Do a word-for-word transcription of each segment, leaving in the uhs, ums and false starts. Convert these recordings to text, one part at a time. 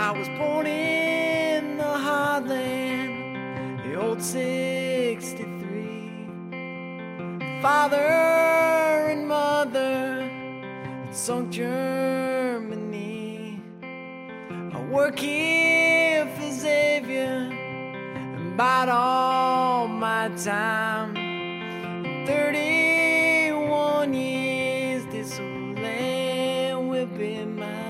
I was born in the heartland, the old sixty-three. Father and mother in sunk Germany. I work here for Xavier and bide all my time. In thirty-one years, this old land will be mine.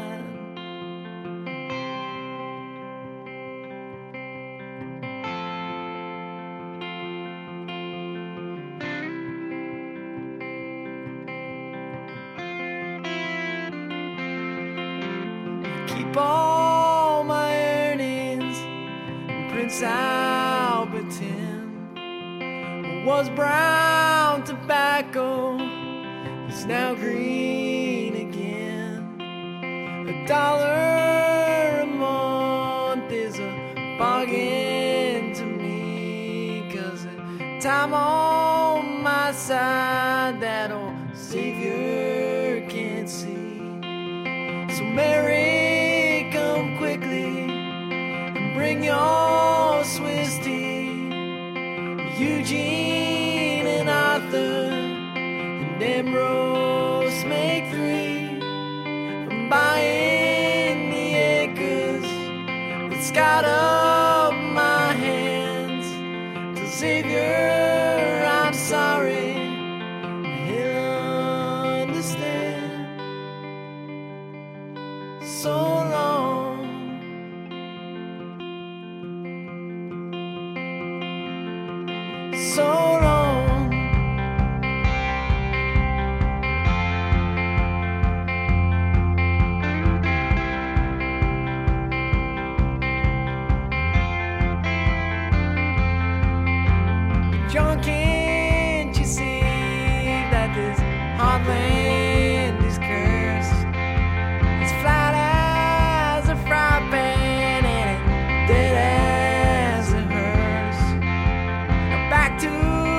Keep all my earnings in Prince Albert tin. Was brown tobacco, it's now green again. A dollar a month is a bargain to me, 'cause the time on my side that old Savior can't see. So Mary, come quickly and bring your Swiss tea. Eugene and Arthur and Ambrose make three. I'm buying the acres that scarred up my hands. To Xavier, I'm sorry, he'll understand. So long. So long. John, can't you see that this heartland is cursed? It's flat as a fry pan and dead as a hearse. Now back to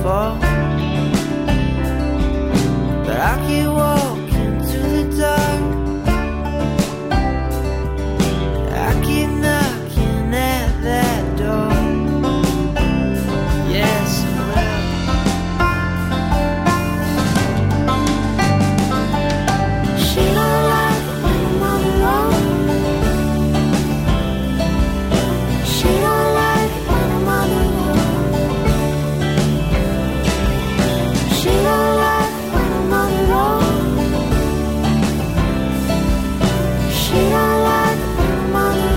fall. But I keep walking to the dark. I keep knocking at that door. Yes, she don't like when I'm all alone. She don't like when I'm all alone. She don't like when I'm all alone. She don't like when I'm all alone.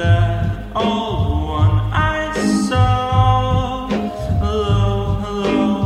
old one I saw. Hello, hello.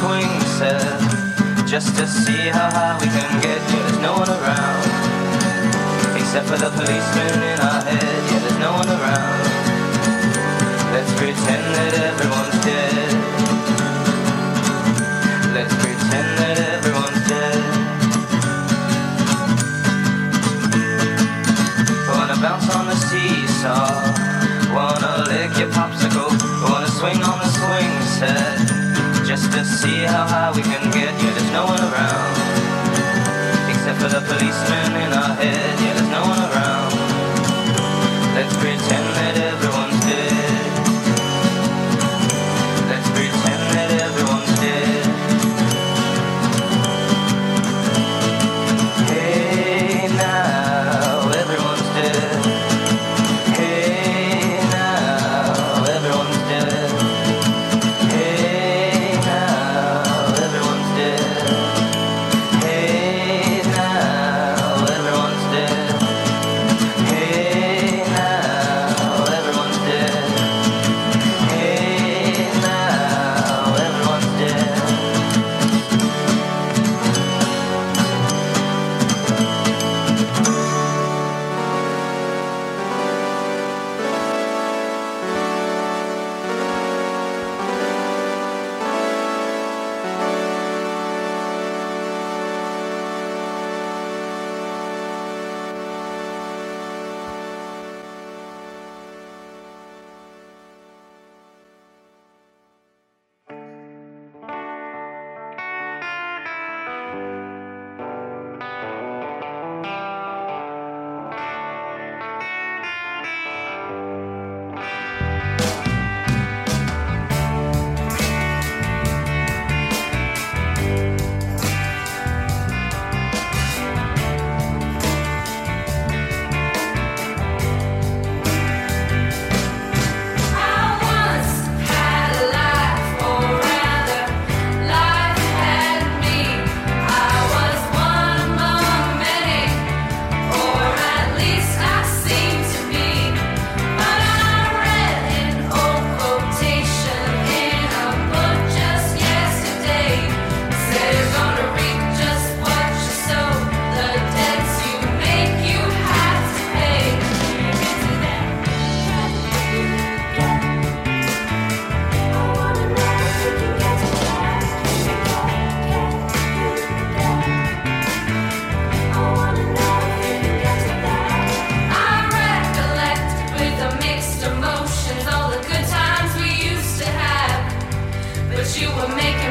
swing set, just to see how high we can get. Yeah, there's no one around, except for the policeman in our head. Yeah, there's no one around. Let's pretend that everyone's dead. Let's pretend that everyone's dead. Wanna bounce on the seesaw, wanna lick your popsicle, wanna swing on the swing set, just to see how high we can get. Yeah, there's no one around, except for the policeman in our head. Yeah, there's no one around. Let's pretend that everyone's dead. Let's pretend that everyone's dead. Hey now, everyone's dead. Hey now, everyone's dead. Hey now, everyone's dead. Hey now, everyone's dead. Hey now, everyone's dead. Hey now, everyone's dead. You were making